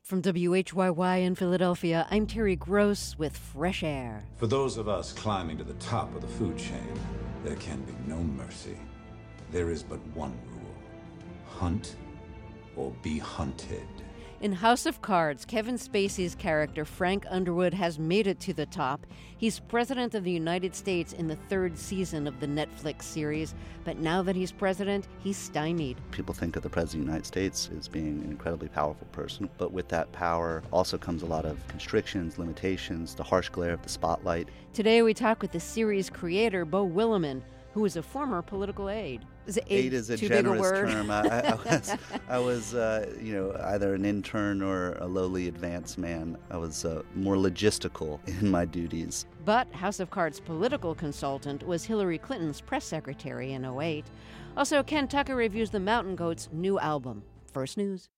From WHYY in Philadelphia, I'm Terry Gross with Fresh Air. For those of us climbing to the top of the food chain, there can be no mercy. There is but one rule: hunt or be hunted. In House of Cards, Kevin Spacey's character Frank Underwood has made it to the top. He's president of the United States in the third season of the Netflix series, but now that he's president, he's stymied. People think of the president of the United States as being an incredibly powerful person, but with that power also comes a lot of constrictions, limitations, the harsh glare of the spotlight. Today we talk with the series creator, Beau Willimon, who is a former political aide. Is aide is a generous term. I was either an intern or a lowly advanced man. I was more logistical in my duties. But House of Cards political consultant was Hillary Clinton's press secretary in 2008. Also, Ken Tucker reviews the Mountain Goats' new album. First News.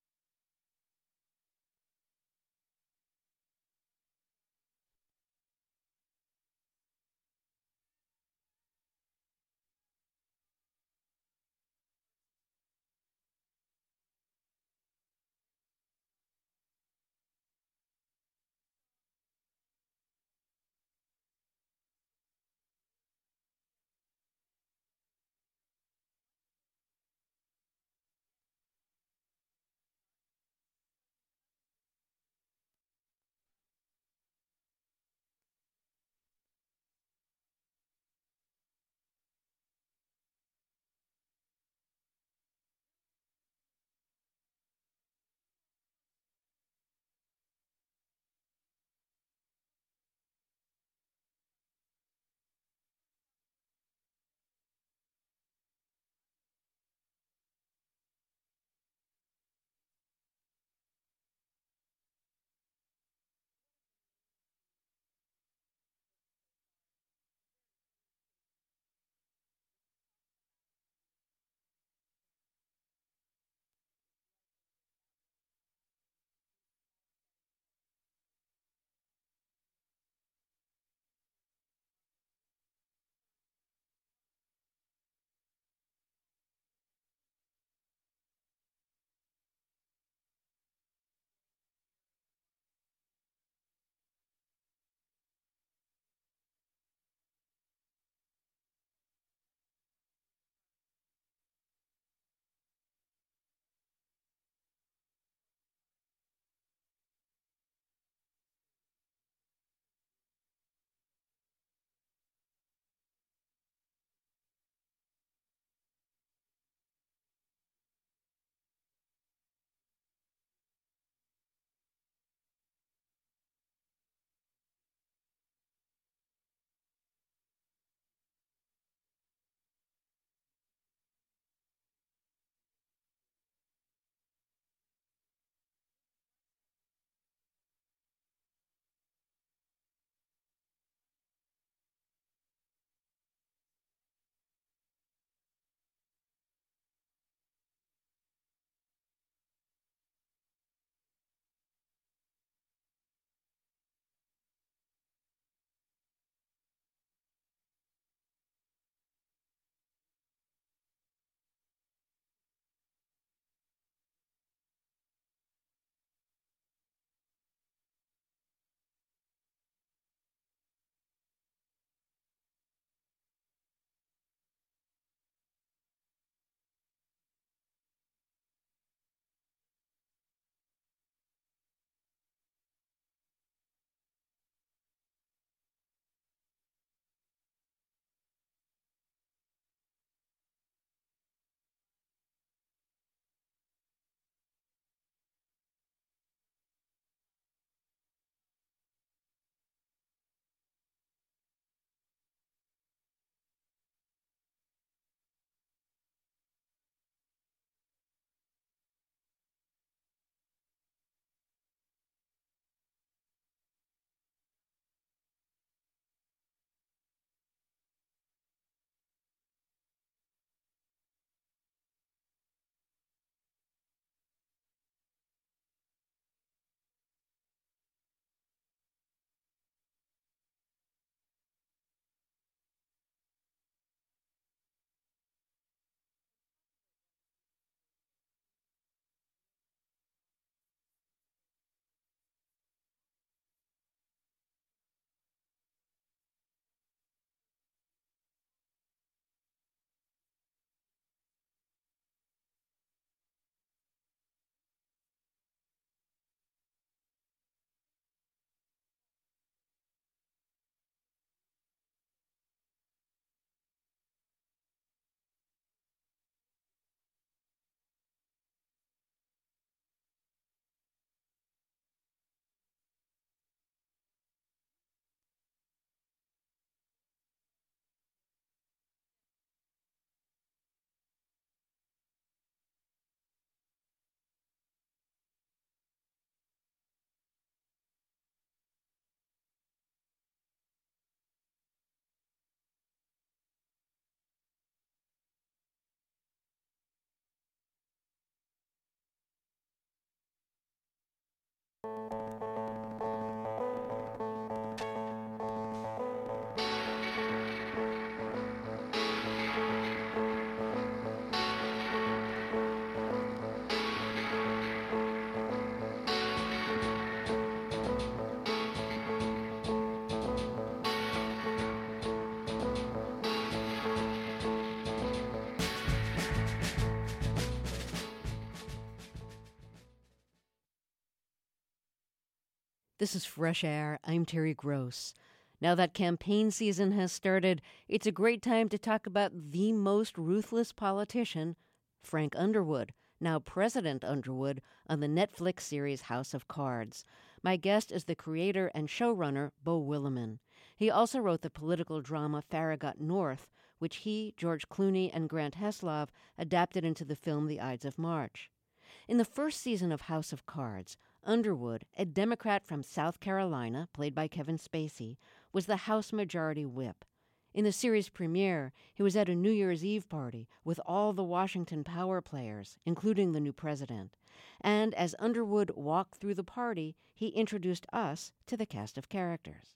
This is Fresh Air. I'm Terry Gross. Now that campaign season has started, it's a great time to talk about the most ruthless politician, Frank Underwood, now President Underwood, on the Netflix series House of Cards. My guest is the creator and showrunner, Beau Willimon. He also wrote the political drama Farragut North, which he, George Clooney, and Grant Heslov adapted into the film The Ides of March. In the first season of House of Cards, Underwood, a Democrat from South Carolina, played by Kevin Spacey, was the House Majority Whip. In the series premiere, he was at a New Year's Eve party with all the Washington power players, including the new president. And as Underwood walked through the party, he introduced us to the cast of characters.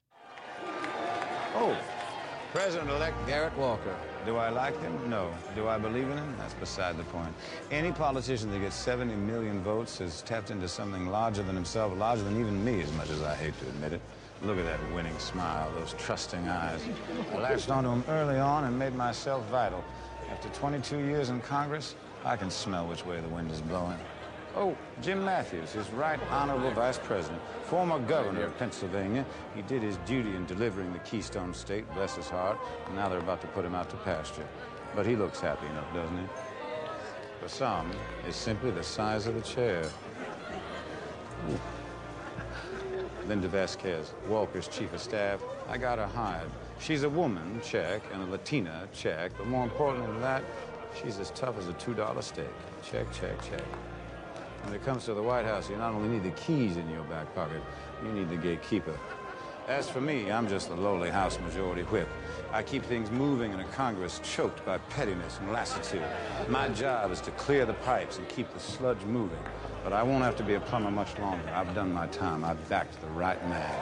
Oh, President-elect Garrett Walker. Do I like him? No. Do I believe in him? That's beside the point. Any politician that gets 70 million votes has tapped into something larger than himself, larger than even me, as much as I hate to admit it. Look at that winning smile, those trusting eyes. I latched onto him early on and made myself vital. After 22 years in Congress, I can smell which way the wind is blowing. Oh, Jim Matthews, his right honorable vice president, former governor of Pennsylvania. He did his duty in delivering the Keystone State, bless his heart, and now they're about to put him out to pasture. But he looks happy enough, doesn't he? For some, it's simply the size of the chair. Ooh. Linda Vasquez, Walker's chief of staff. I got her hired. She's a woman, check, and a Latina, check, but more importantly than that, she's as tough as a $2 steak. Check, check, check. When it comes to the White House, you not only need the keys in your back pocket, you need the gatekeeper. As for me, I'm just the lowly House Majority Whip. I keep things moving in a Congress choked by pettiness and lassitude. My job is to clear the pipes and keep the sludge moving. But I won't have to be a plumber much longer. I've done my time. I've backed the right man.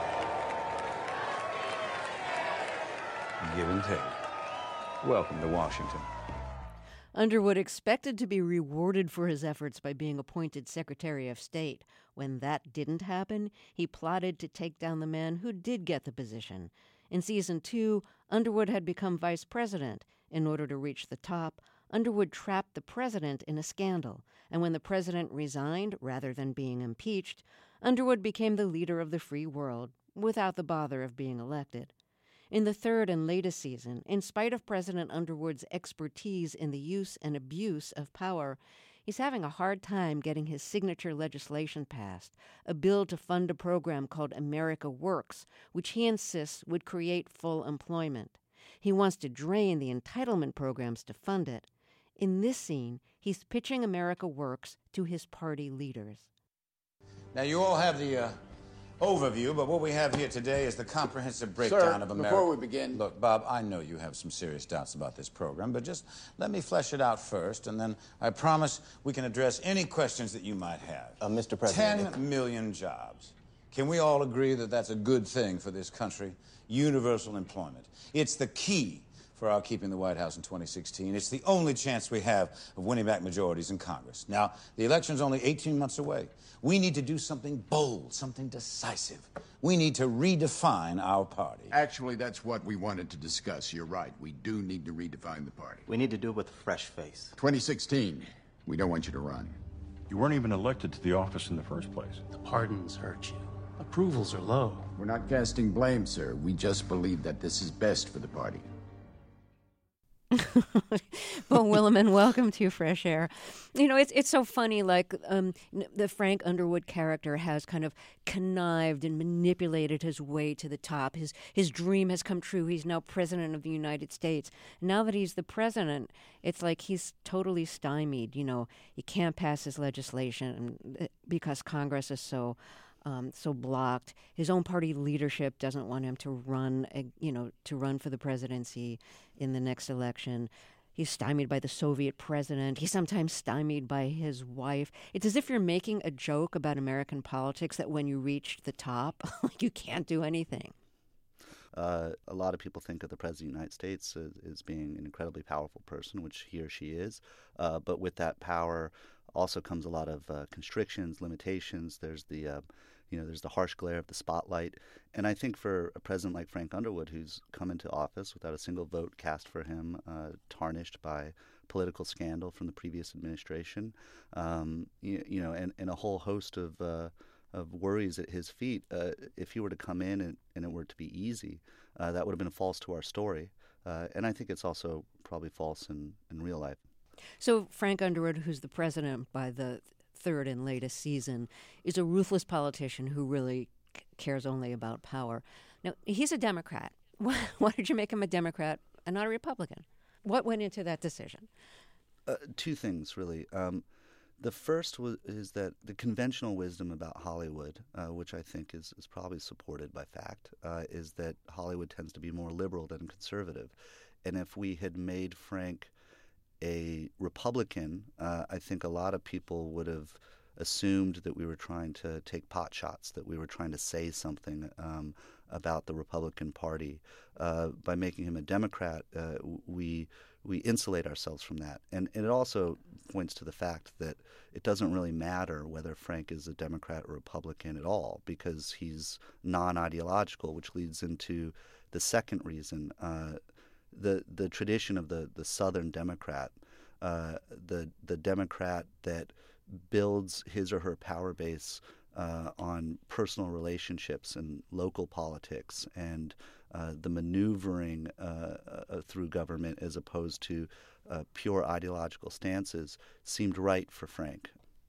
Give and take. Welcome to Washington. Underwood expected to be rewarded for his efforts by being appointed Secretary of State. When that didn't happen, he plotted to take down the man who did get the position. In Season 2, Underwood had become vice president. In order to reach the top, Underwood trapped the president in a scandal, and when the president resigned rather than being impeached, Underwood became the leader of the free world without the bother of being elected. In the third and latest season, in spite of President Underwood's expertise in the use and abuse of power, he's having a hard time getting his signature legislation passed, a bill to fund a program called America Works, which he insists would create full employment. He wants to drain the entitlement programs to fund it. In this scene, he's pitching America Works to his party leaders. Now, you all have the overview, but what we have here today is the comprehensive breakdown of America. Before we begin... Look, Bob, I know you have some serious doubts about this program, but just let me flesh it out first, and then I promise we can address any questions that you might have. Mr. President... 10 million jobs. Can we all agree that that's a good thing for this country? Universal employment. It's the key for our keeping the White House in 2016. It's the only chance we have of winning back majorities in Congress. Now, the election's only 18 months away. We need to do something bold, something decisive. We need to redefine our party. Actually, that's what we wanted to discuss. You're right. We do need to redefine the party. We need to do it with a fresh face. 2016, we don't want you to run. You weren't even elected to the office in the first place. The pardons hurt you. Approvals are low. We're not casting blame, sir. We just believe that this is best for the party. Beau Willimon, welcome to Fresh Air. You know, it's so funny, like the Frank Underwood character has kind of connived and manipulated his way to the top. His dream has come true. He's now president of the United States. Now that he's the president, it's like he's totally stymied. You know, he can't pass his legislation because Congress is so blocked. His own party leadership doesn't want him to run, to run for the presidency in the next election. He's stymied by the Soviet president. He's sometimes stymied by his wife. It's as if you're making a joke about American politics that when you reach the top, you can't do anything. A lot of people think of the President of the United States as being an incredibly powerful person, which he or she is. But with that power also comes a lot of constrictions, limitations. There's the there's the harsh glare of the spotlight. And I think for a president like Frank Underwood, who's come into office without a single vote cast for him, tarnished by political scandal from the previous administration, and a whole host of worries at his feet. If he were to come in and it were to be easy, that would have been false to our story. And I think it's also probably false in real life. So Frank Underwood, who's the president by the third and latest season, is a ruthless politician who really cares only about power. Now, he's a Democrat. Why did you make him a Democrat and not a Republican? What went into that decision? Two things, really. The first is that the conventional wisdom about Hollywood, which I think is probably supported by fact, is that Hollywood tends to be more liberal than conservative. And if we had made Frank a Republican, I think a lot of people would have assumed that we were trying to take pot shots, that we were trying to say something about the Republican Party. By making him a Democrat, we insulate ourselves from that. And it also points to the fact that it doesn't really matter whether Frank is a Democrat or Republican at all, because he's non-ideological, which leads into the second reason. The tradition of the Southern Democrat, the Democrat that builds his or her power base on personal relationships and local politics and the maneuvering through government as opposed to pure ideological stances, seemed right for Frank.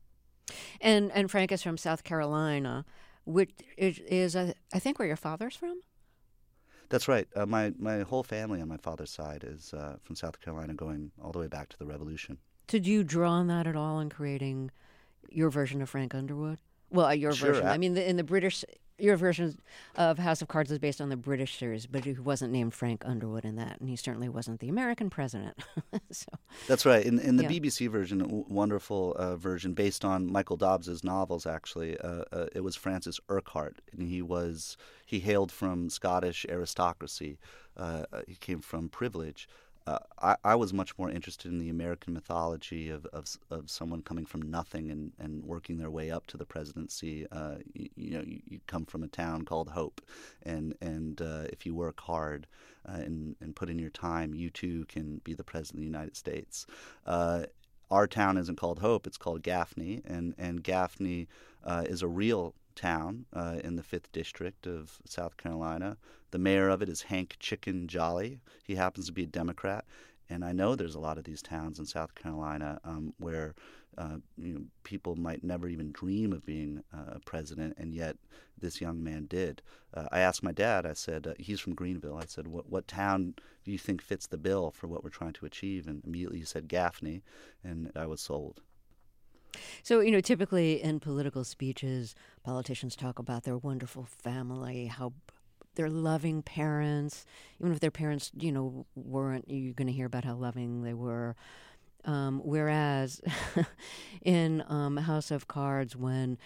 And Frank is from South Carolina, which is I think where your father's from? That's right. My whole family on my father's side is from South Carolina, going all the way back to the Revolution. Did you draw on that at all in creating your version of Frank Underwood? Well, your version. I mean, in the British, your version of House of Cards was based on the British series, but he wasn't named Frank Underwood in that, and he certainly wasn't the American president. So, that's right. In the BBC version, wonderful version based on Michael Dobbs's novels, actually, it was Francis Urquhart, and he hailed from Scottish aristocracy. He came from privilege. I was much more interested in the American mythology of someone coming from nothing and working their way up to the presidency. You come from a town called Hope, and if you work hard and put in your time, you too can be the president of the United States. Our town isn't called Hope; it's called Gaffney, and Gaffney is a real town in the 5th District of South Carolina. The mayor of it is Hank Chicken Jolly. He happens to be a Democrat. And I know there's a lot of these towns in South Carolina where people might never even dream of being a president, and yet this young man did. I asked my dad, I said, he's from Greenville. I said, what town do you think fits the bill for what we're trying to achieve? And immediately he said Gaffney, and I was sold. So, typically in political speeches, politicians talk about their wonderful family, how they're loving parents. Even if their parents, weren't, you're going to hear about how loving they were. Whereas in House of Cards, when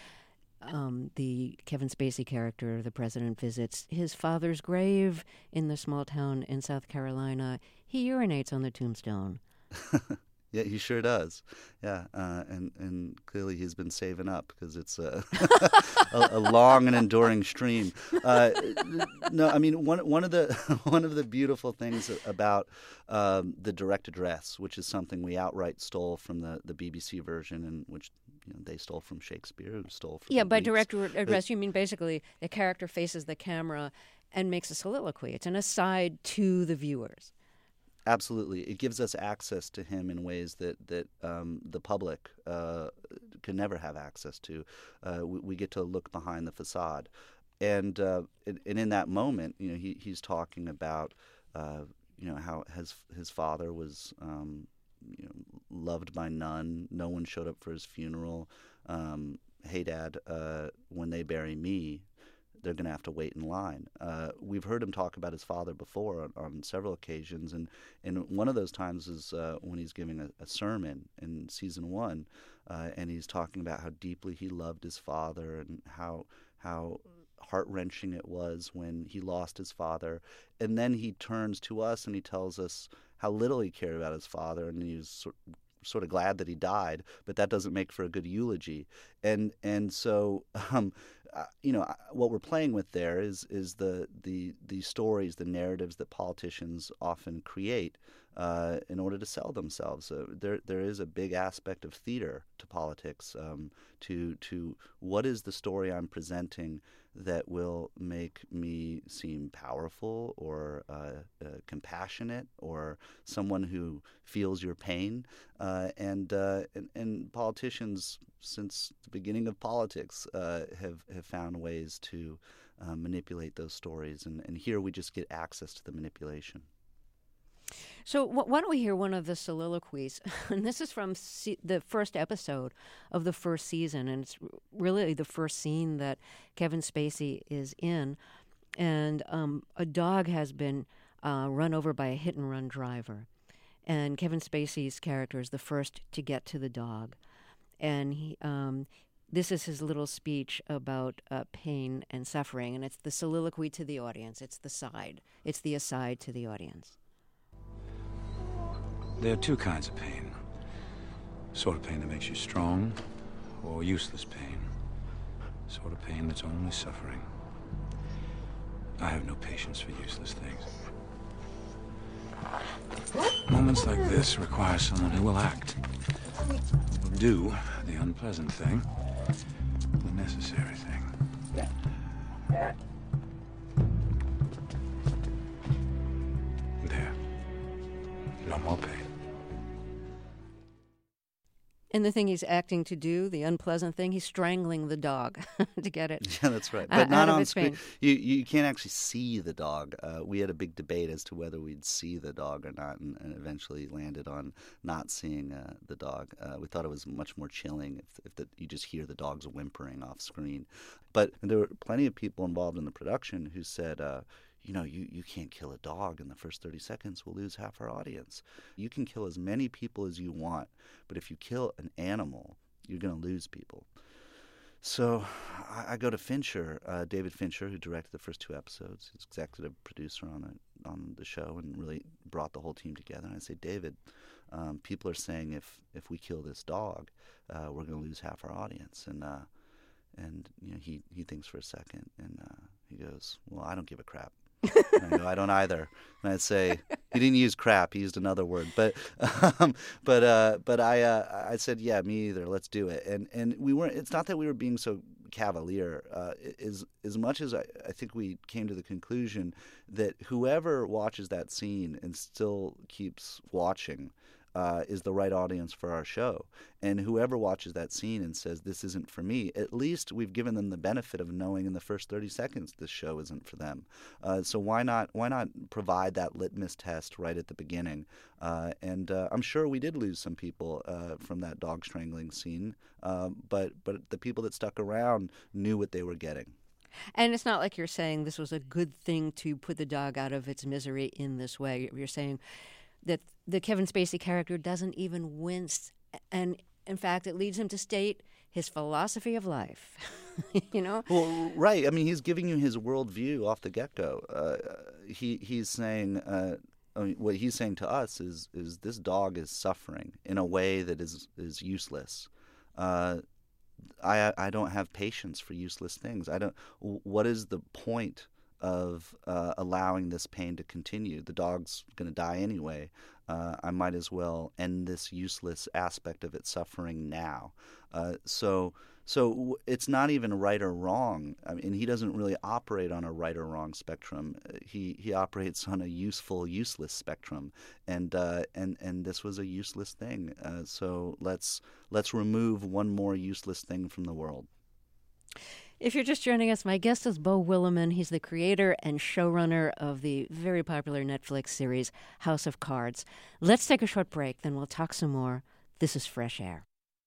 the Kevin Spacey character, the president, visits his father's grave in the small town in South Carolina, he urinates on the tombstone. Yeah, he sure does. Yeah, and clearly he's been saving up because it's a long and enduring stream. No, I mean one of the beautiful things about the direct address, which is something we outright stole from the BBC version, and which they stole from Shakespeare, who stole from the by Greeks. direct address, you mean basically the character faces the camera and makes a soliloquy. It's an aside to the viewers. Absolutely. It gives us access to him in ways that the public can never have access to. We get to look behind the facade. And in that moment, he's talking about, how his father was, loved by none. No one showed up for his funeral. Hey, Dad, when they bury me, they're going to have to wait in line. We've heard him talk about his father before on several occasions, and one of those times is when he's giving a sermon in season 1, and he's talking about how deeply he loved his father and how heart-wrenching it was when he lost his father. And then he turns to us and he tells us how little he cared about his father, and he was sort of glad that he died, but that doesn't make for a good eulogy. And so what we're playing with there is the stories, the narratives that politicians often create in order to sell themselves. There is a big aspect of theater to politics, to what is the story I'm presenting that will make me seem powerful or compassionate or someone who feels your pain. And politicians, since the beginning of politics, have found ways to manipulate those stories. And here we just get access to the manipulation. So why don't we hear one of the soliloquies? And this is from the first episode of the first season, and it's really the first scene that Kevin Spacey is in. And a dog has been run over by a hit-and-run driver. And Kevin Spacey's character is the first to get to the dog. And this is his little speech about pain and suffering, and it's the soliloquy to the audience. It's the aside to the audience. There are two kinds of pain. Sort of pain that makes you strong, or useless pain. Sort of pain that's only suffering. I have no patience for useless things. Moments like this require someone who will act. Who will do the unpleasant thing, the necessary thing. There. No more pain. And the thing he's acting to do, the unpleasant thing, he's strangling the dog to get it. Yeah, that's right. But not on screen. Pain. You can't actually see the dog. We had a big debate as to whether we'd see the dog or not, and eventually landed on not seeing the dog. We thought it was much more chilling if you just hear the dogs whimpering off screen. But there were plenty of people involved in the production who said, you can't kill a dog in the first 30 seconds. We'll lose half our audience. You can kill as many people as you want, but if you kill an animal, you're going to lose people. So I go to Fincher, David Fincher, who directed the first 2 episodes. He's executive producer on the show and really brought the whole team together. And I say, David, people are saying if we kill this dog, we're going to lose half our audience. And he thinks for a second, and he goes, well, I don't give a crap. And I go, I don't either. And I'd say, he didn't use crap, he used another word. But I said, yeah, me either. Let's do it. And we weren't. It's not that we were being so cavalier. As much as I think we came to the conclusion that whoever watches that scene and still keeps watching is the right audience for our show. And whoever watches that scene and says, this isn't for me, at least we've given them the benefit of knowing in the first 30 seconds this show isn't for them. So why not provide that litmus test right at the beginning? And I'm sure we did lose some people from that dog strangling scene, but the people that stuck around knew what they were getting. And it's not like you're saying this was a good thing to put the dog out of its misery in this way. You're saying that the Kevin Spacey character doesn't even wince, and in fact, it leads him to state his philosophy of life. Well, right. I mean, he's giving you his worldview off the get-go. He's saying, what he's saying to us is this dog is suffering in a way that is useless. I don't have patience for useless things. What is the point of allowing this pain to continue? The dog's going to die anyway. I might as well end this useless aspect of its suffering now. So it's not even right or wrong. I mean, he doesn't really operate on a right or wrong spectrum. He operates on a useful, useless spectrum, and this was a useless thing. So let's remove one more useless thing from the world. If you're just joining us, my guest is Beau Willimon. He's the creator and showrunner of the very popular Netflix series House of Cards. Let's take a short break, then we'll talk some more. This is Fresh Air.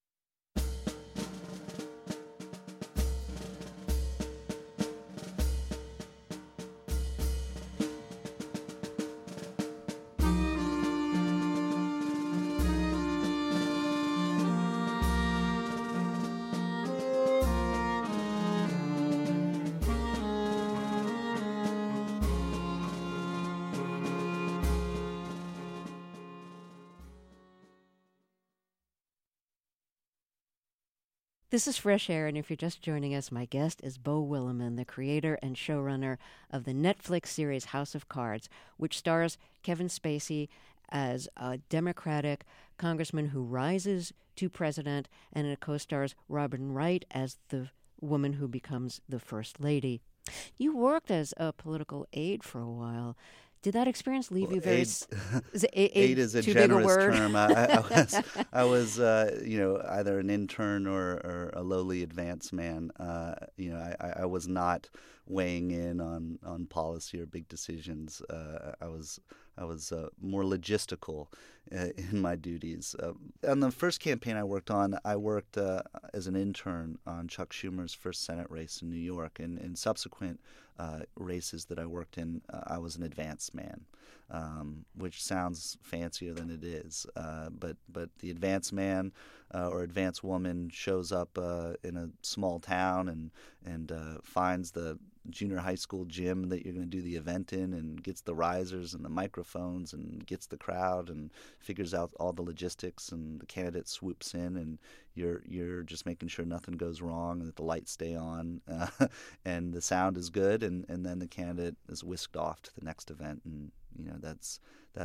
This is Fresh Air, and if you're just joining us, my guest is Beau Willimon, the creator and showrunner of the Netflix series House of Cards, which stars Kevin Spacey as a Democratic congressman who rises to president, and it co-stars Robin Wright as the woman who becomes the First Lady. You worked as a political aide for a while. Did that experience leave you very? Aide is a generous term. I was either an intern or a lowly advance man. I was not weighing in on policy or big decisions. I was more logistical in my duties. On the first campaign I worked on, I worked as an intern on Chuck Schumer's first Senate race in New York, and in subsequent races that I worked in, I was an advance man, which sounds fancier than it is. But the advance man or advance woman shows up in a small town and finds the junior high school gym that you're going to do the event in, and gets the risers and the microphones and gets the crowd and figures out all the logistics, and the candidate swoops in, and you're just making sure nothing goes wrong and that the lights stay on and the sound is good, and then the candidate is whisked off to the next event. And that's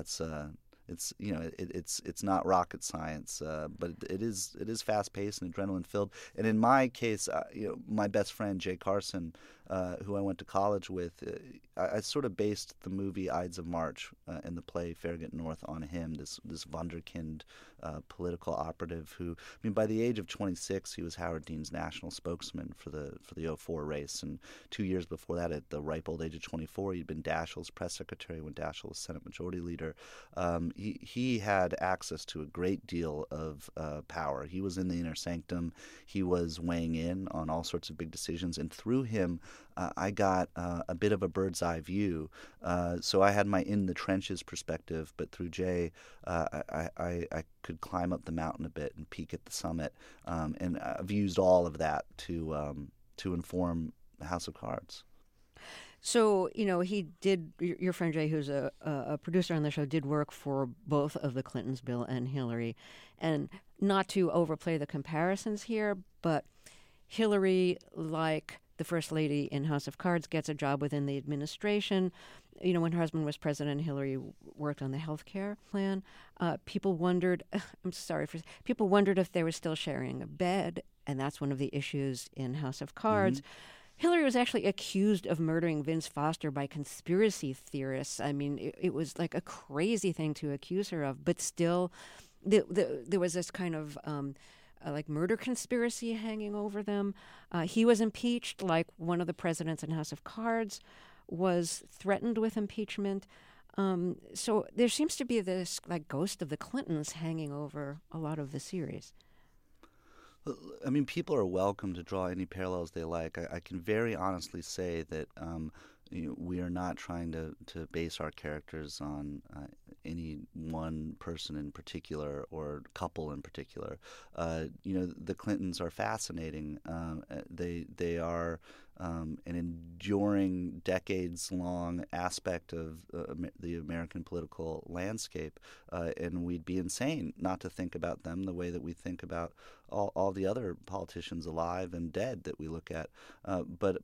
it's not rocket science, but it is fast paced and adrenaline filled. And in my case, my best friend Jay Carson, who I went to college with, I sort of based the movie Ides of March and the play Farragut North on him. This wunderkind political operative who, by the age of 26, he was Howard Dean's national spokesman for the 2004 race, and 2 years before that, at the ripe old age of 24, he'd been Daschle's press secretary when Daschle was Senate Majority Leader. He had access to a great deal of power. He was in the inner sanctum. He was weighing in on all sorts of big decisions, and through him, I got a bit of a bird's eye view. So I had my in the trenches perspective, but through Jay, I could climb up the mountain a bit and peek at the summit. And I've used all of that to inform House of Cards. So, he did, your friend Jay, who's a producer on the show, did work for both of the Clintons, Bill and Hillary. And not to overplay the comparisons here, but Hillary, like the First Lady in House of Cards, gets a job within the administration. When her husband was president, Hillary worked on the health care plan. People wondered if they were still sharing a bed, and that's one of the issues in House of Cards. Mm-hmm. Hillary was actually accused of murdering Vince Foster by conspiracy theorists. It was like a crazy thing to accuse her of, but still there was this kind of like murder conspiracy hanging over them. He was impeached, like one of the presidents in House of Cards was threatened with impeachment. So there seems to be this like ghost of the Clintons hanging over a lot of the series. People are welcome to draw any parallels they like. I can very honestly say that we are not trying to base our characters on any one person in particular or couple in particular. The Clintons are fascinating. They are an enduring, decades-long aspect of the American political landscape, and we'd be insane not to think about them the way that we think about all the other politicians alive and dead that we look at. But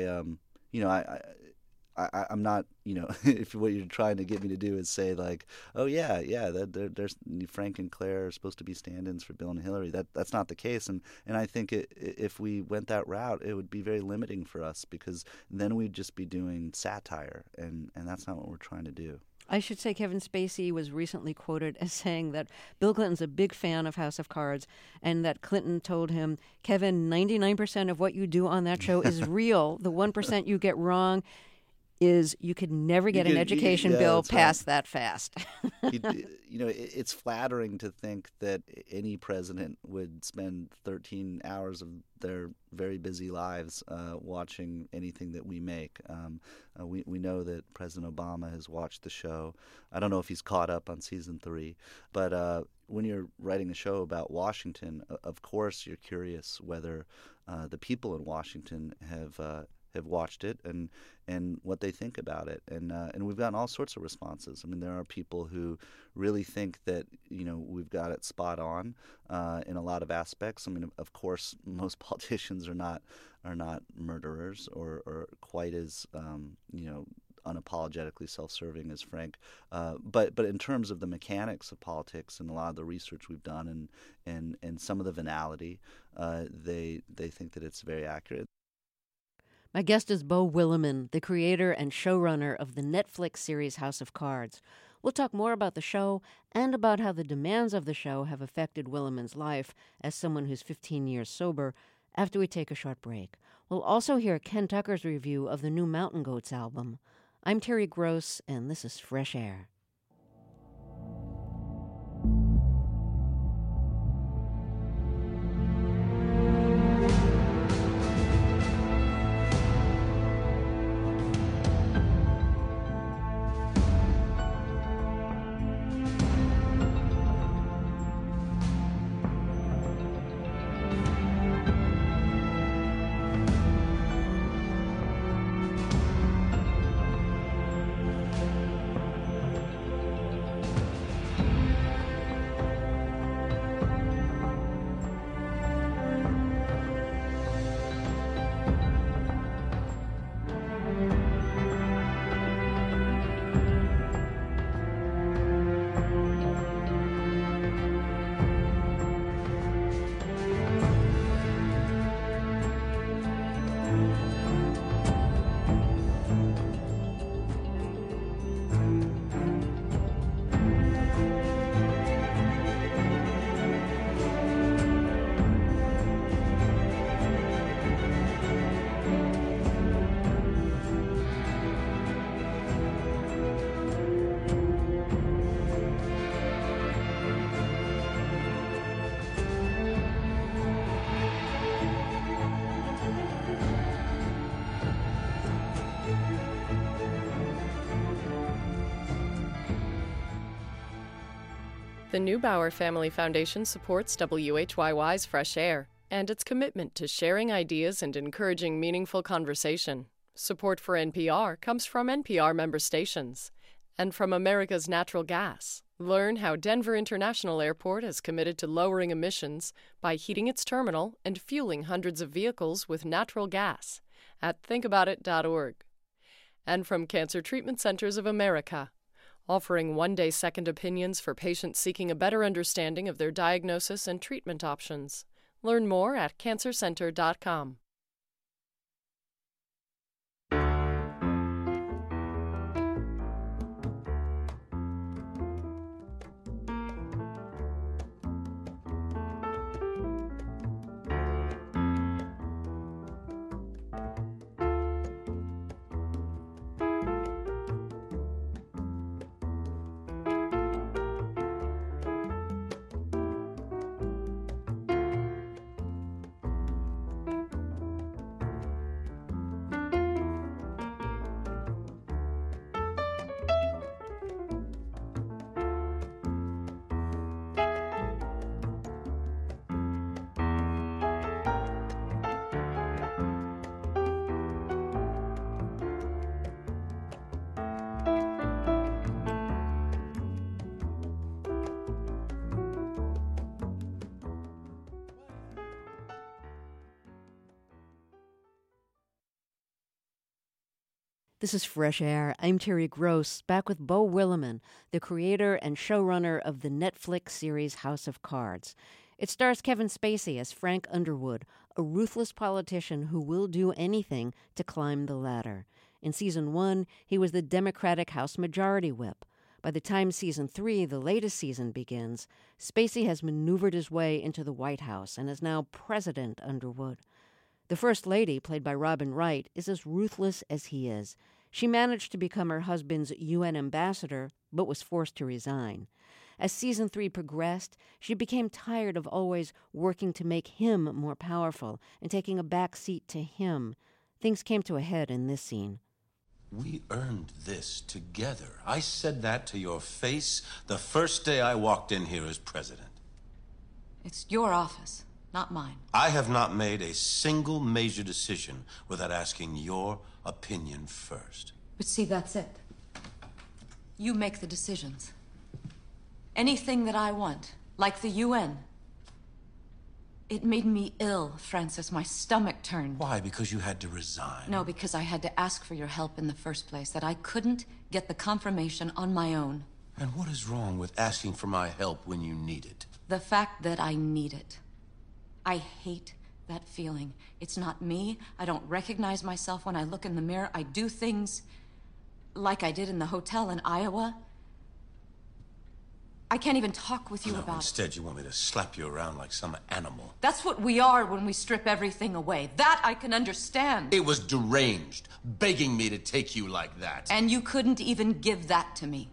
I'm not, if what you're trying to get me to do is say like, oh yeah, there's Frank and Claire are supposed to be stand-ins for Bill and Hillary. That's not the case, and I think if we went that route, it would be very limiting for us, because then we'd just be doing satire, and that's not what we're trying to do. I should say Kevin Spacey was recently quoted as saying that Bill Clinton's a big fan of House of Cards, and that Clinton told him, Kevin, 99% of what you do on that show is real. The 1% you get wrong is you could never get an education bill passed that fast. It's flattering to think that any president would spend 13 hours of their very busy lives watching anything that we make. We know that President Obama has watched the show. I don't know if he's caught up on season 3, but when you're writing a show about Washington, of course you're curious whether the people in Washington have watched it and what they think about it, and we've gotten all sorts of responses. There are people who really think that we've got it spot on in a lot of aspects. Of course, most politicians are not murderers or quite as unapologetically self-serving as Frank. But in terms of the mechanics of politics and a lot of the research we've done and some of the venality, they think that it's very accurate. My guest is Beau Willimon, the creator and showrunner of the Netflix series House of Cards. We'll talk more about the show and about how the demands of the show have affected Willimon's life as someone who's 15 years sober after we take a short break. We'll also hear Ken Tucker's review of the new Mountain Goats album. I'm Terry Gross, and this is Fresh Air. The Neubauer Family Foundation supports WHYY's Fresh Air and its commitment to sharing ideas and encouraging meaningful conversation. Support for NPR comes from NPR member stations and from America's Natural Gas. Learn how Denver International Airport is committed to lowering emissions by heating its terminal and fueling hundreds of vehicles with natural gas at thinkaboutit.org. And from Cancer Treatment Centers of America, offering one-day second opinions for patients seeking a better understanding of their diagnosis and treatment options. Learn more at cancercenter.com. This is Fresh Air. I'm Terry Gross, back with Beau Willimon, the creator and showrunner of the Netflix series House of Cards. It stars Kevin Spacey as Frank Underwood, a ruthless politician who will do anything to climb the ladder. In Season 1, he was the Democratic House Majority Whip. By the time Season 3, the latest season, begins, Spacey has maneuvered his way into the White House and is now President Underwood. The First Lady, played by Robin Wright, is as ruthless as he is. She managed to become her husband's UN ambassador, but was forced to resign. As Season 3 progressed, she became tired of always working to make him more powerful and taking a back seat to him. Things came to a head in this scene. We earned this together. I said that to your face the first day I walked in here as president. It's your office, not mine. I have not made a single major decision without asking your opinion first. But see, that's it. You make the decisions. Anything that I want, like the UN, It made me ill, Francis. My stomach turned. Why? Because you had to resign? No, because I had to ask for your help in the first place, that I couldn't get the confirmation on my own. And what is wrong with asking for my help when you need it? The fact that I need it. I hate that feeling. It's not me. I don't recognize myself when I look in the mirror. I do things like I did in the hotel in Iowa. I can't even talk with you about it. Instead, you want me to slap you around like some animal. That's what we are when we strip everything away. That I can understand. It was deranged, begging me to take you like that. And you couldn't even give that to me.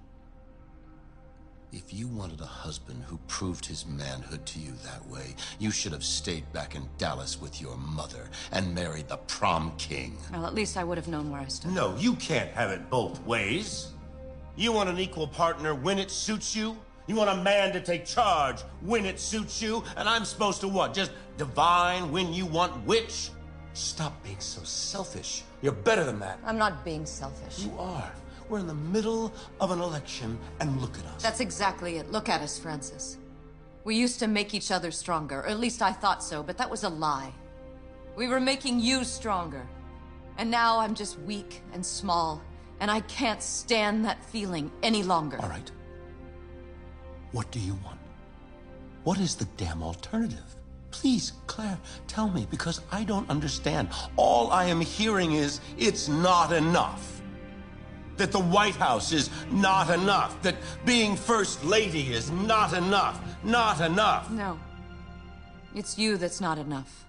If you wanted a husband who proved his manhood to you that way, you should have stayed back in Dallas with your mother and married the prom king. Well, at least I would have known where I stood. No, you can't have it both ways. You want an equal partner when it suits you? You want a man to take charge when it suits you? And I'm supposed to what? Just divine when you want which? Stop being so selfish. You're better than that. I'm not being selfish. You are. We're in the middle of an election, and look at us. That's exactly it. Look at us, Francis. We used to make each other stronger, or at least I thought so, but that was a lie. We were making you stronger. And now I'm just weak and small, and I can't stand that feeling any longer. All right. What do you want? What is the damn alternative? Please, Claire, tell me, because I don't understand. All I am hearing is it's not enough. That the White House is not enough. That being First Lady is not enough. Not enough. No. It's you that's not enough.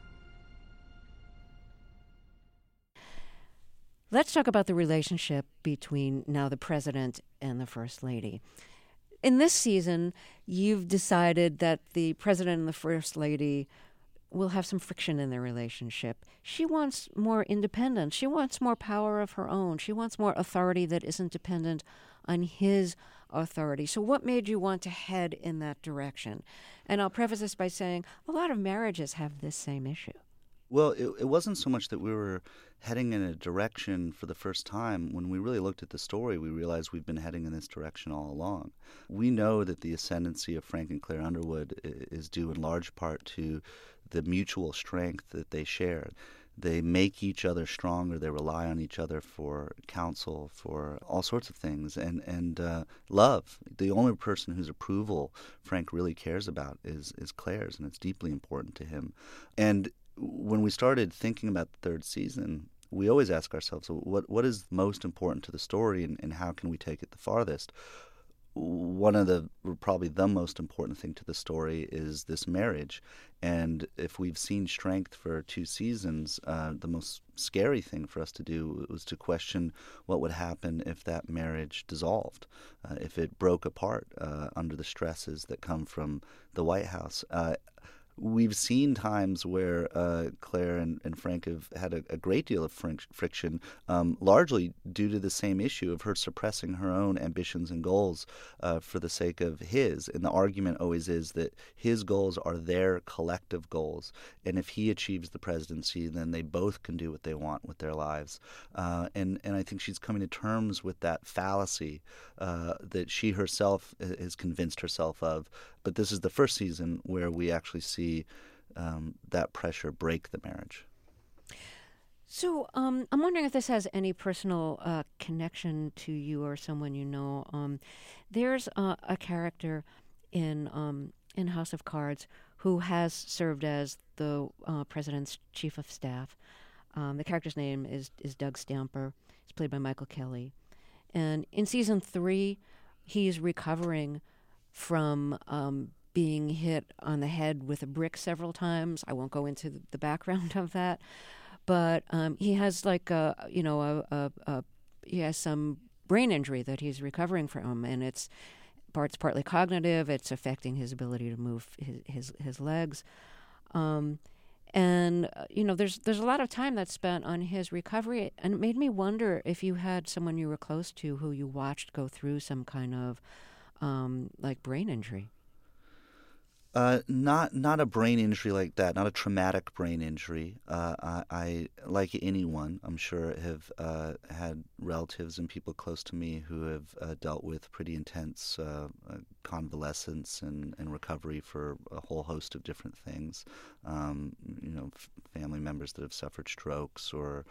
Let's talk about the relationship between now the president and the First Lady. In this season, you've decided that the president and the First Lady will have some friction in their relationship. She wants more independence. She wants more power of her own. She wants more authority that isn't dependent on his authority. So what made you want to head in that direction? And I'll preface this by saying a lot of marriages have this same issue. Well, it wasn't so much that we were heading in a direction for the first time. When we really looked at the story, we realized we've been heading in this direction all along. We know that the ascendancy of Frank and Claire Underwood is due in large part to the mutual strength that they share. They make each other stronger. They rely on each other for counsel, for all sorts of things, and love. The only person whose approval Frank really cares about is Claire's, and it's deeply important to him. And when we started thinking about the third season, we always ask ourselves, what is most important to the story, and how can we take it the farthest? One of probably the most important thing to the story is this marriage. And if we've seen strength for 2 seasons, the most scary thing for us to do was to question what would happen if that marriage dissolved, if it broke apart under the stresses that come from the White House. We've seen times where Claire and Frank have had a great deal of friction, largely due to the same issue of her suppressing her own ambitions and goals for the sake of his. And the argument always is that his goals are their collective goals. And if he achieves the presidency, then they both can do what they want with their lives. And I think she's coming to terms with that fallacy that she herself has convinced herself of. But this is the first season where we actually see that pressure break the marriage. So I'm wondering if this has any personal connection to you or someone you know. There's a character in House of Cards who has served as the president's chief of staff. The character's name is Doug Stamper. He's played by Michael Kelly. And in season 3, he's recovering from being hit on the head with a brick several times. I won't go into the background of that, but he has he has some brain injury that he's recovering from, and it's partly cognitive. It's affecting his ability to move his legs, and there's a lot of time that's spent on his recovery, and it made me wonder if you had someone you were close to who you watched go through some kind of brain injury. Not a brain injury like that, not a traumatic brain injury. I like anyone, I'm sure, have had relatives and people close to me who have dealt with pretty intense convalescence and recovery for a whole host of different things. Family members that have suffered strokes or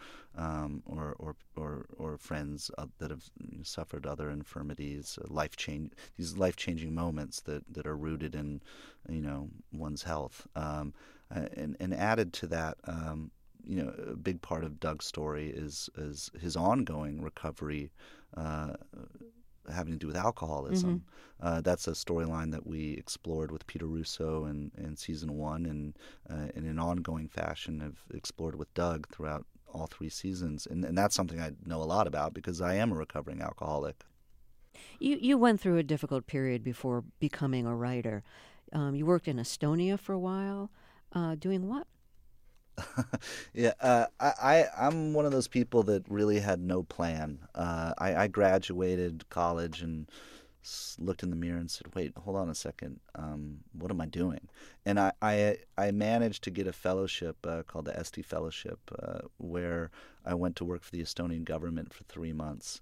friends that have suffered other infirmities, these life-changing moments that are rooted in one's health. And added to that, a big part of Doug's story is his ongoing recovery having to do with alcoholism. Mm-hmm. That's a storyline that we explored with Peter Russo in season 1, and in an ongoing fashion have explored with Doug throughout all 3 seasons. And that's something I know a lot about because I am a recovering alcoholic. You went through a difficult period before becoming a writer. You worked in Estonia for a while. Doing what? Yeah, I'm one of those people that really had no plan. I graduated college and looked in the mirror and said, wait, hold on a second. What am I doing? And I managed to get a fellowship called the Esti Fellowship, where I went to work for the Estonian government for 3 months.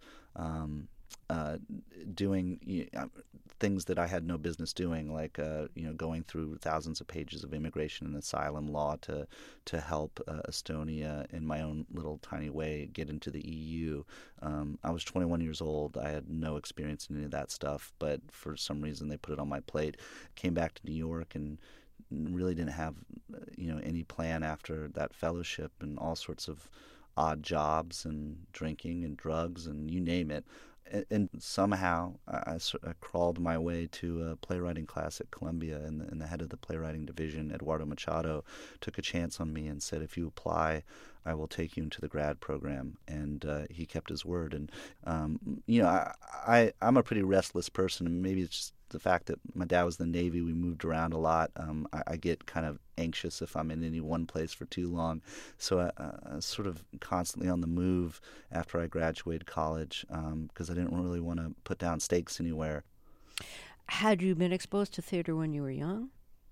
Doing things that I had no business doing, like going through thousands of pages of immigration and asylum law to help Estonia in my own little tiny way get into the EU. I was 21 years old. I had no experience in any of that stuff, but for some reason they put it on my plate. Came back to New York and really didn't have any plan after that fellowship, and all sorts of odd jobs and drinking and drugs and you name it. And somehow I crawled my way to a playwriting class at Columbia, and the head of the playwriting division, Eduardo Machado, took a chance on me and said, if you apply, I will take you into the grad program. And he kept his word. And, I'm a pretty restless person, and maybe it's just the fact that my dad was in the Navy. We moved around a lot. I get kind of anxious if I'm in any one place for too long. So I was sort of constantly on the move after I graduated college because I didn't really want to put down stakes anywhere. Had you been exposed to theater when you were young?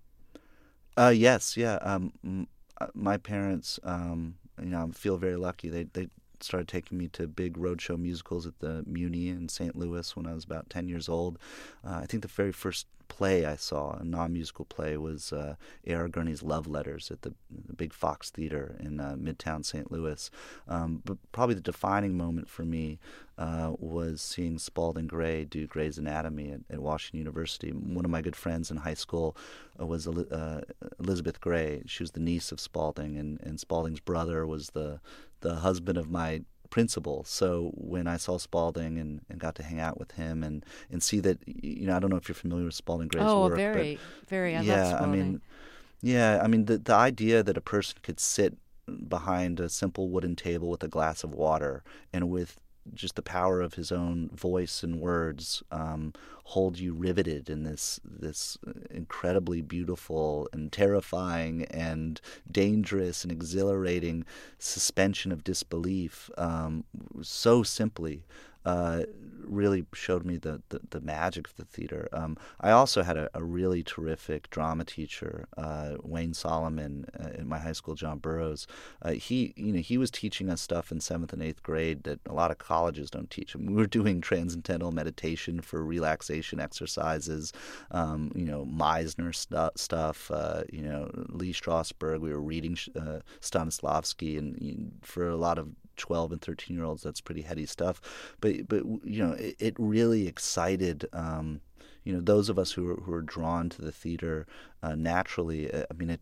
Yes, yeah. My parents, I feel very lucky. They started taking me to big roadshow musicals at the Muni in St. Louis when I was about 10 years old. I think the very first play I saw, a non-musical play, was A.R. Gurney's Love Letters at the big Fox Theater in Midtown St. Louis. But probably the defining moment for me was seeing Spalding Gray do Grey's Anatomy at Washington University. One of my good friends in high school was Elizabeth Gray. She was the niece of Spalding, and Spalding's brother was the husband of my principal. So when I saw Spalding and got to hang out with him and see that, I don't know if you're familiar with Spalding Gray's work. Oh, very. I yeah, love Spalding. The idea that a person could sit behind a simple wooden table with a glass of water and with just the power of his own voice and words hold you riveted in this incredibly beautiful and terrifying and dangerous and exhilarating suspension of disbelief so simply really showed me the magic of the theater. I also had a really terrific drama teacher, Wayne Solomon, in my high school, John Burroughs. He was teaching us stuff in 7th and 8th grade that a lot of colleges don't teach. We were doing transcendental meditation for relaxation exercises, Meisner stuff, Lee Strasberg. We were reading Stanislavski, and for a lot of 12 and 13-year-olds, that's pretty heady stuff. But it really excited those of us who are drawn to the theater naturally.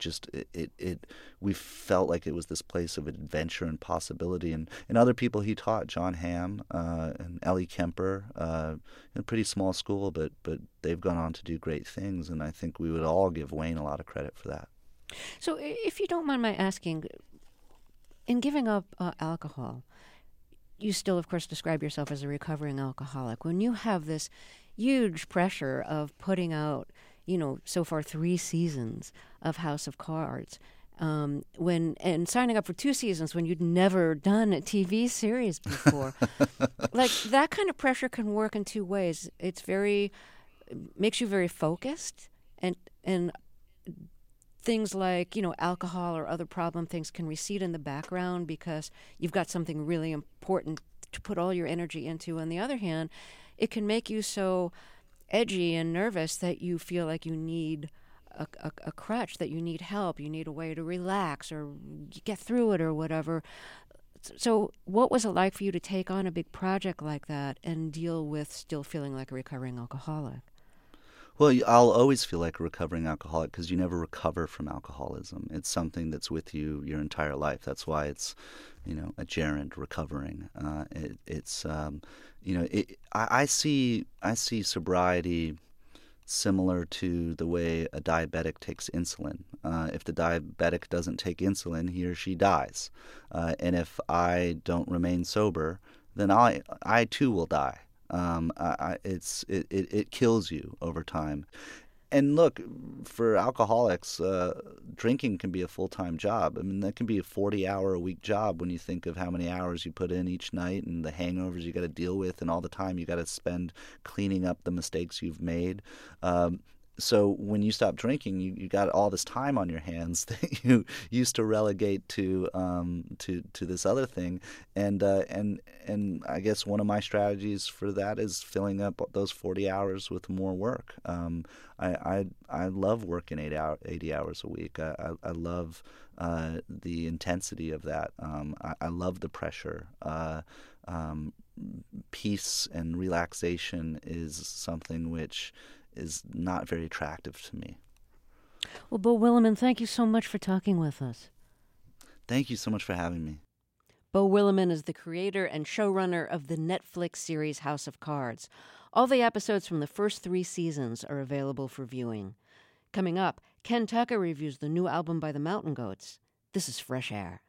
We felt like it was this place of adventure and possibility. And other people he taught, John Hamm and Ellie Kemper, in a pretty small school, but they've gone on to do great things. And I think we would all give Wayne a lot of credit for that. So if you don't mind my asking, in giving up alcohol, you still, of course, describe yourself as a recovering alcoholic. When you have this huge pressure of putting out, so far 3 seasons of House of Cards, and signing up for 2 seasons when you'd never done a TV series before, like that kind of pressure can work in 2 ways. Makes you very focused, and things like, alcohol or other problem things can recede in the background because you've got something really important to put all your energy into. On the other hand, it can make you so edgy and nervous that you feel like you need a crutch, that you need help, you need a way to relax or get through it or whatever. So what was it like for you to take on a big project like that and deal with still feeling like a recovering alcoholic? Well, I'll always feel like a recovering alcoholic because you never recover from alcoholism. It's something that's with you your entire life. That's why it's, a gerund, recovering. I see sobriety similar to the way a diabetic takes insulin. If the diabetic doesn't take insulin, he or she dies. And if I don't remain sober, then I too will die. It kills you over time. And look, for alcoholics, drinking can be a full-time job. I mean, that can be a 40-hour-a-week job when you think of how many hours you put in each night and the hangovers you got to deal with and all the time you got to spend cleaning up the mistakes you've made. So when you stop drinking, you got all this time on your hands that you used to relegate to this other thing, and I guess one of my strategies for that is filling up those 40 hours with more work. I love working 80 hours a week. I love the intensity of that. I love the pressure. Peace and relaxation is something which is not very attractive to me. Well, Beau Willimon, thank you so much for talking with us. Thank you so much for having me. Beau Willimon is the creator and showrunner of the Netflix series House of Cards. All the episodes from the first 3 seasons are available for viewing. Coming up, Ken Tucker reviews the new album by the Mountain Goats. This is Fresh Air.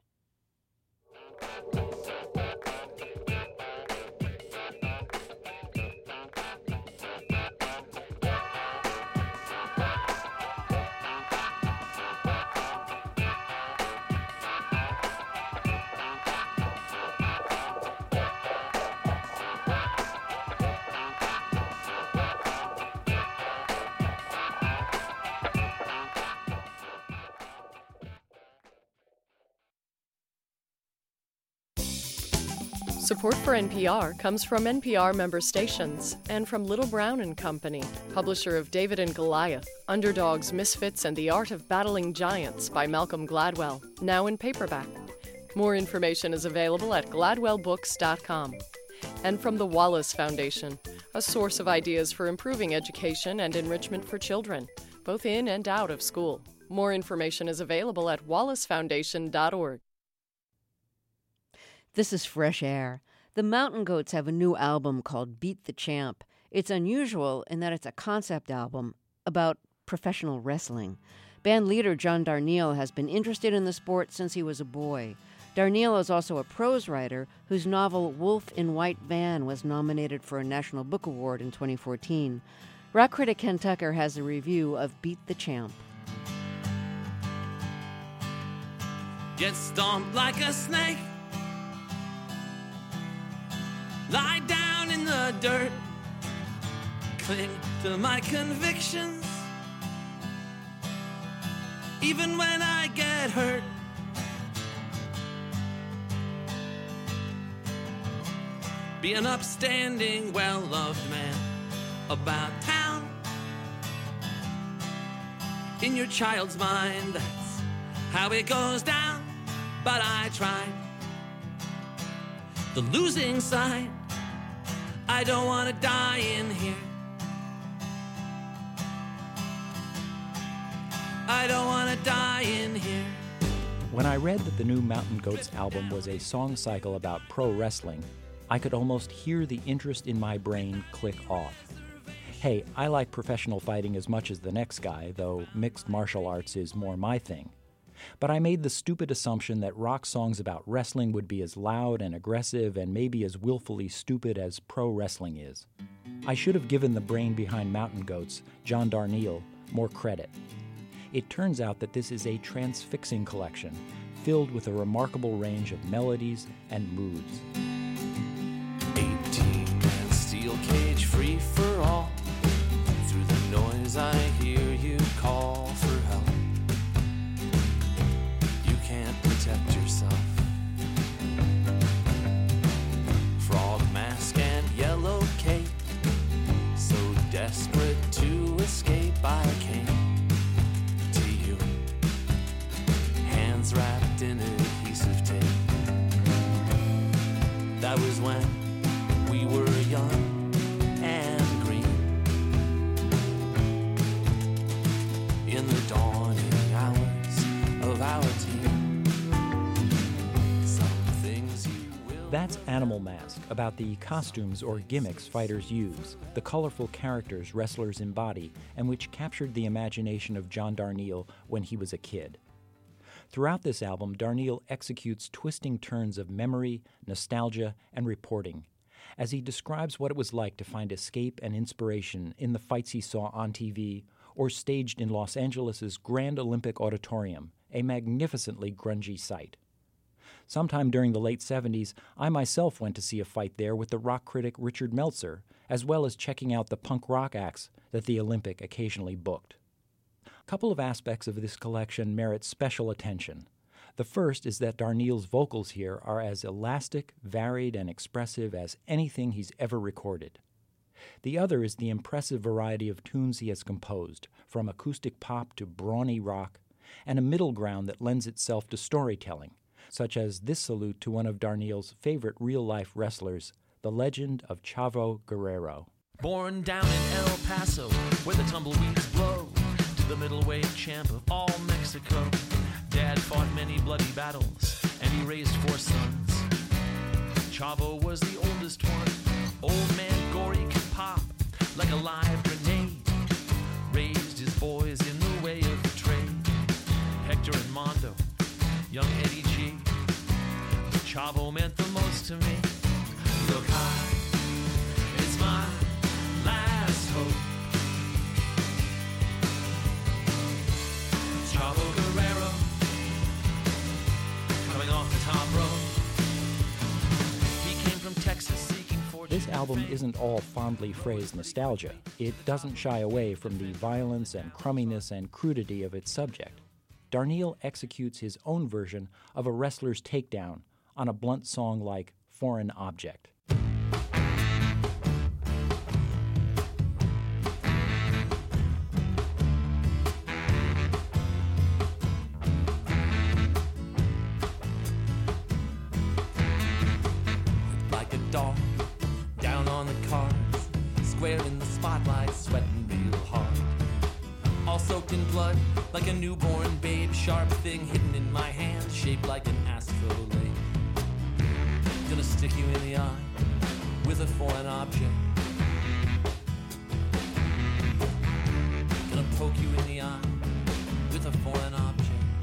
Support for NPR comes from NPR member stations and from Little Brown and Company, publisher of David and Goliath, Underdogs, Misfits, and the Art of Battling Giants by Malcolm Gladwell, now in paperback. More information is available at gladwellbooks.com. And from the Wallace Foundation, a source of ideas for improving education and enrichment for children, both in and out of school. More information is available at wallacefoundation.org. This is Fresh Air. The Mountain Goats have a new album called Beat the Champ. It's unusual in that it's a concept album about professional wrestling. Band leader John Darnielle has been interested in the sport since he was a boy. Darnielle is also a prose writer whose novel Wolf in White Van was nominated for a National Book Award in 2014. Rock critic Ken Tucker has a review of Beat the Champ. Get stomped like a snake. Lie down in the dirt. Cling to my convictions. Even when I get hurt. Be an upstanding, well-loved man about town. In your child's mind, that's how it goes down. But I tried the losing side. I don't want to die in here. I don't want to die in here. When I read that the new Mountain Goats album was a song cycle about pro wrestling, I could almost hear the interest in my brain click off. Hey, I like professional fighting as much as the next guy, though mixed martial arts is more my thing. But I made the stupid assumption that rock songs about wrestling would be as loud and aggressive and maybe as willfully stupid as pro wrestling is. I should have given the brain behind Mountain Goats, John Darnielle, more credit. It turns out that this is a transfixing collection, filled with a remarkable range of melodies and moods. 18-man steel cage, free for all. Through the noise I hear you call for help. That was when we were young and green. In the dawning hours of our team. Some things you will. That's Animal Mask, about the costumes or gimmicks fighters use, the colorful characters wrestlers embody, and which captured the imagination of John Darnielle when he was a kid. Throughout this album, Darnielle executes twisting turns of memory, nostalgia, and reporting, as he describes what it was like to find escape and inspiration in the fights he saw on TV or staged in Los Angeles' Grand Olympic Auditorium, a magnificently grungy sight. Sometime during the late 70s, I myself went to see a fight there with the rock critic Richard Meltzer, as well as checking out the punk rock acts that the Olympic occasionally booked. A couple of aspects of this collection merit special attention. The first is that Darnielle's vocals here are as elastic, varied, and expressive as anything he's ever recorded. The other is the impressive variety of tunes he has composed, from acoustic pop to brawny rock, and a middle ground that lends itself to storytelling, such as this salute to one of Darnielle's favorite real-life wrestlers, the legend of Chavo Guerrero. Born down in El Paso, where the tumbleweeds blow, to the middleweight champ of all Mexico. Dad fought many bloody battles, and he raised 4 sons. Chavo was the oldest one. Old man Gory could pop like a live grenade. Raised his boys in the way of the trade. Hector and Mondo, young Eddie G. Chavo meant the most to me. Look high, it's my last hope. Chavo Guerrero, coming off the top rope. He came from Texas seeking fortune. This album isn't all fondly phrased nostalgia. It doesn't shy away from the violence and crumminess and crudity of its subject. Darnielle executes his own version of a wrestler's takedown on a blunt song like Foreign Object. Like a dog down on the cards, square in the spotlight, sweating real hard. All soaked in blood, like a newborn babe, sharp thing hidden in my hand, shaped like an astrolabe. Gonna stick you in the eye with a foreign object. Gonna poke you in the eye with a foreign object.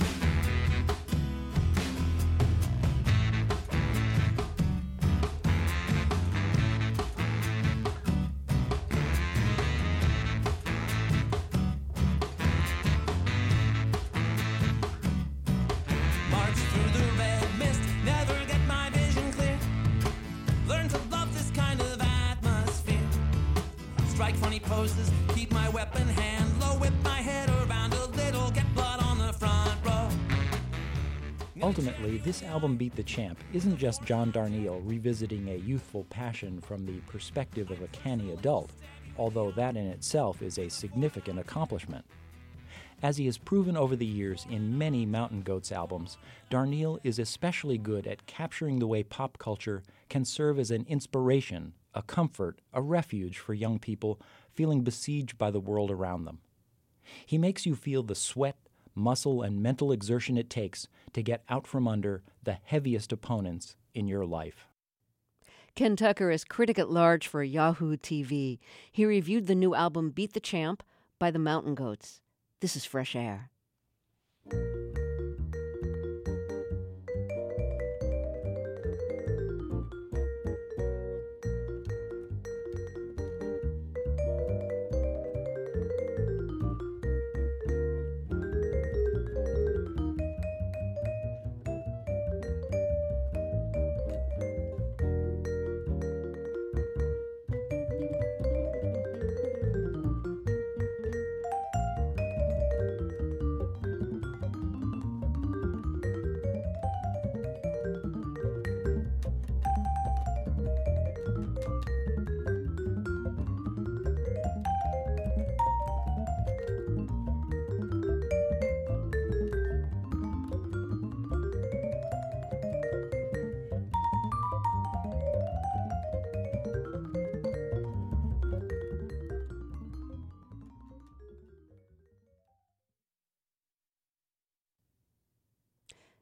Poses, keep my weapon hand low, whip my head around a little, get blood on the front row. Ultimately, this album Beat the Champ isn't just John Darnielle revisiting a youthful passion from the perspective of a canny adult, although that in itself is a significant accomplishment. As he has proven over the years in many Mountain Goats albums, Darnielle is especially good at capturing the way pop culture can serve as an inspiration, a comfort, a refuge for young people feeling besieged by the world around them. He makes you feel the sweat, muscle, and mental exertion it takes to get out from under the heaviest opponents in your life. Ken Tucker is critic at large for Yahoo TV. He reviewed the new album Beat the Champ by the Mountain Goats. This is Fresh Air.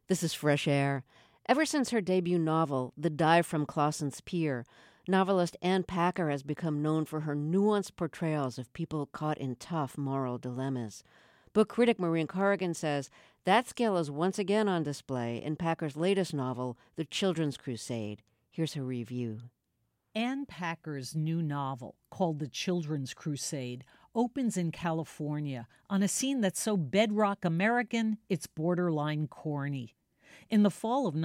This is Fresh Air. Ever since her debut novel, The Dive from Clausen's Pier, novelist Ann Packer has become known for her nuanced portrayals of people caught in tough moral dilemmas. Book critic Maureen Corrigan says that skill is once again on display in Packer's latest novel, The Children's Crusade. Here's her review. Ann Packer's new novel, called The Children's Crusade, opens in California on a scene that's so bedrock American, it's borderline corny. In the fall of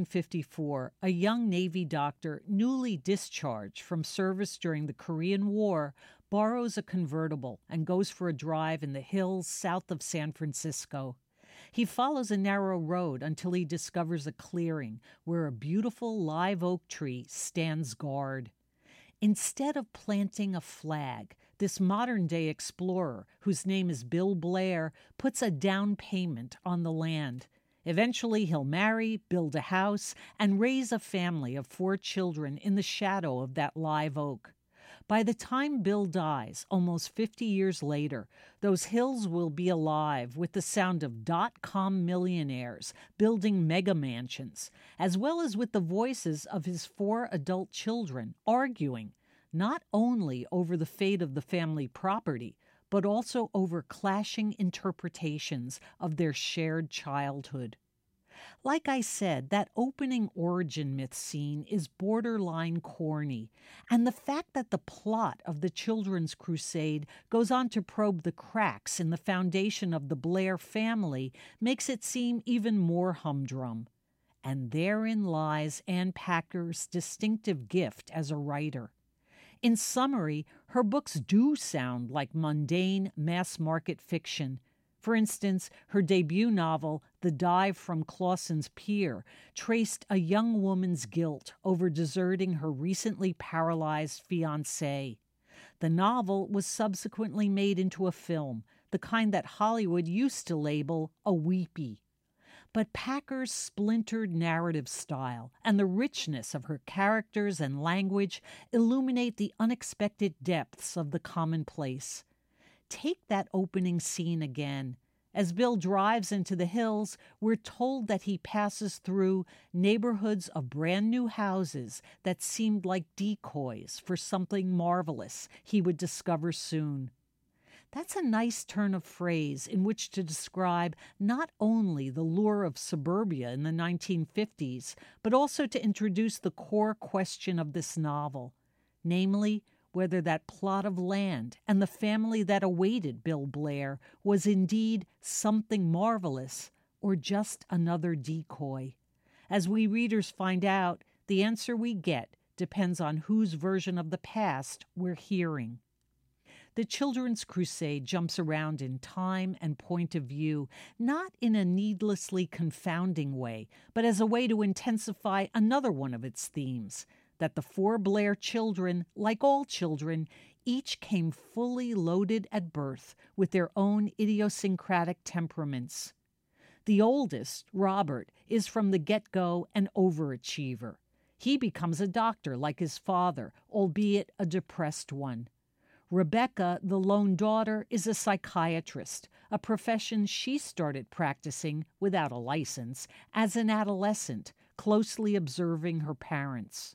1954, a young Navy doctor, newly discharged from service during the Korean War, borrows a convertible and goes for a drive in the hills south of San Francisco. He follows a narrow road until he discovers a clearing where a beautiful live oak tree stands guard. Instead of planting a flag, this modern-day explorer, whose name is Bill Blair, puts a down payment on the land. Eventually, he'll marry, build a house, and raise a family of 4 children in the shadow of that live oak. By the time Bill dies, almost 50 years later, those hills will be alive with the sound of dot-com millionaires building mega mansions, as well as with the voices of his 4 adult children arguing not only over the fate of the family property, but also over clashing interpretations of their shared childhood. Like I said, that opening origin myth scene is borderline corny, and the fact that the plot of The Children's Crusade goes on to probe the cracks in the foundation of the Blair family makes it seem even more humdrum. And therein lies Ann Packer's distinctive gift as a writer. In summary, her books do sound like mundane, mass-market fiction. For instance, her debut novel, The Dive from Clausen's Pier, traced a young woman's guilt over deserting her recently paralyzed fiancé. The novel was subsequently made into a film, the kind that Hollywood used to label a weepy. But Packer's splintered narrative style and the richness of her characters and language illuminate the unexpected depths of the commonplace. Take that opening scene again. As Bill drives into the hills, we're told that he passes through neighborhoods of brand new houses that seemed like decoys for something marvelous he would discover soon. That's a nice turn of phrase in which to describe not only the lure of suburbia in the 1950s, but also to introduce the core question of this novel, namely, whether that plot of land and the family that awaited Bill Blair was indeed something marvelous or just another decoy. As we readers find out, the answer we get depends on whose version of the past we're hearing. The Children's Crusade jumps around in time and point of view, not in a needlessly confounding way, but as a way to intensify another one of its themes, that the 4 Blair children, like all children, each came fully loaded at birth with their own idiosyncratic temperaments. The oldest, Robert, is from the get-go an overachiever. He becomes a doctor like his father, albeit a depressed one. Rebecca, the lone daughter, is a psychiatrist, a profession she started practicing, without a license, as an adolescent, closely observing her parents.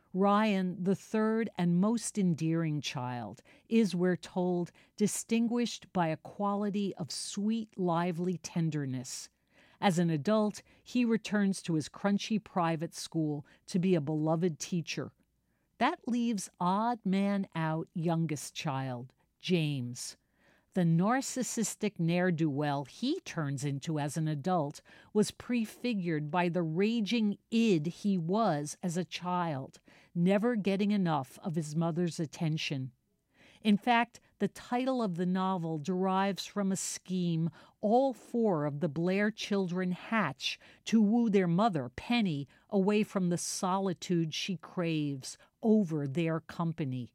Ryan, the third and most endearing child, is, we're told, distinguished by a quality of sweet, lively tenderness. As an adult, he returns to his crunchy private school to be a beloved teacher. That leaves odd man out youngest child, James. The narcissistic ne'er-do-well he turns into as an adult was prefigured by the raging id he was as a child, never getting enough of his mother's attention. In fact, the title of the novel derives from a scheme all 4 of the Blair children hatch to woo their mother, Penny, away from the solitude she craves over their company.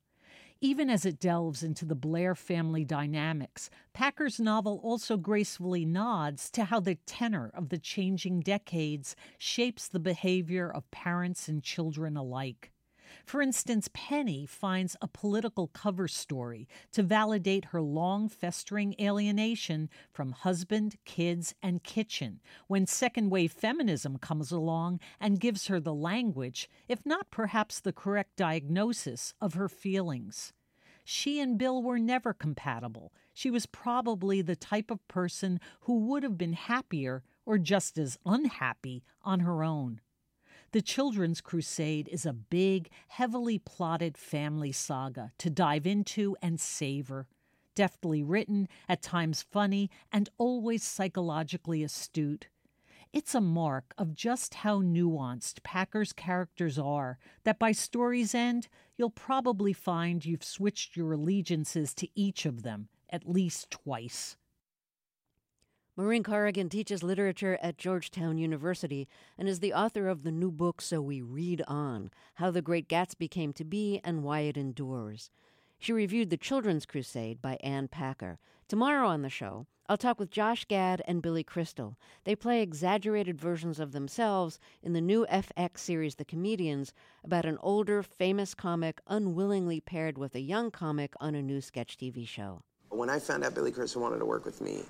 Even as it delves into the Blair family dynamics, Packer's novel also gracefully nods to how the tenor of the changing decades shapes the behavior of parents and children alike. For instance, Penny finds a political cover story to validate her long-festering alienation from husband, kids, and kitchen when second-wave feminism comes along and gives her the language, if not perhaps the correct diagnosis, of her feelings. She and Bill were never compatible. She was probably the type of person who would have been happier or just as unhappy on her own. The Children's Crusade is a big, heavily plotted family saga to dive into and savor. Deftly written, at times funny, and always psychologically astute. It's a mark of just how nuanced Packer's characters are that by story's end, you'll probably find you've switched your allegiances to each of them at least twice. Maureen Corrigan teaches literature at Georgetown University and is the author of the new book So We Read On, How the Great Gatsby Came to Be and Why It Endures. She reviewed The Children's Crusade by Ann Packer. Tomorrow on the show, I'll talk with Josh Gad and Billy Crystal. They play exaggerated versions of themselves in the new FX series The Comedians about an older, famous comic unwillingly paired with a young comic on a new sketch TV show. When I found out Billy Crystal wanted to work with me,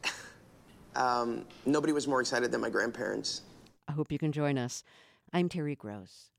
nobody was more excited than my grandparents. I hope you can join us. I'm Terry Gross.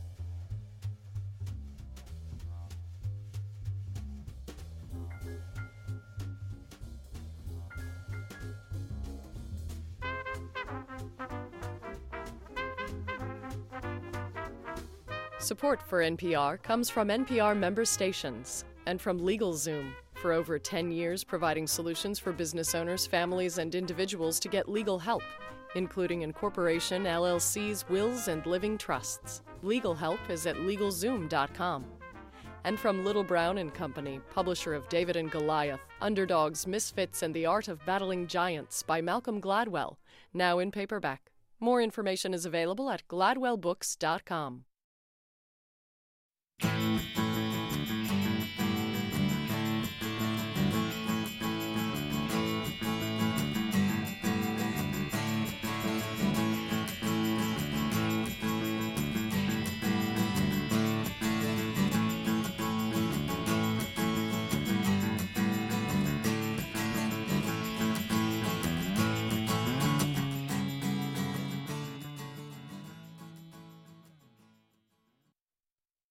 Support for NPR comes from NPR member stations and from LegalZoom. For over 10 years, providing solutions for business owners, families, and individuals to get legal help, including incorporation, LLCs, wills, and living trusts. Legal help is at LegalZoom.com. And from Little Brown and Company, publisher of David and Goliath, Underdogs, Misfits, and the Art of Battling Giants by Malcolm Gladwell, now in paperback. More information is available at GladwellBooks.com.